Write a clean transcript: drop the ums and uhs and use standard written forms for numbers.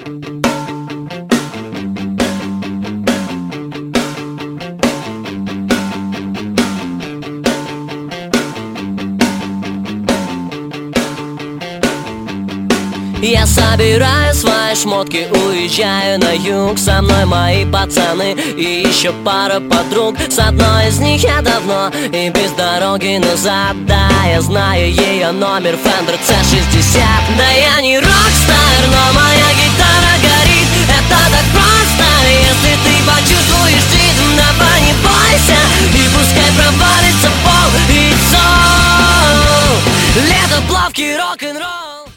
Я собираю свои шмотки, уезжаю на юг. Со мной мои пацаны и еще пара подруг. С одной из них я давно и без дороги назад. Да, я знаю ее номер, Fender C60. Да я не рокстар, но моя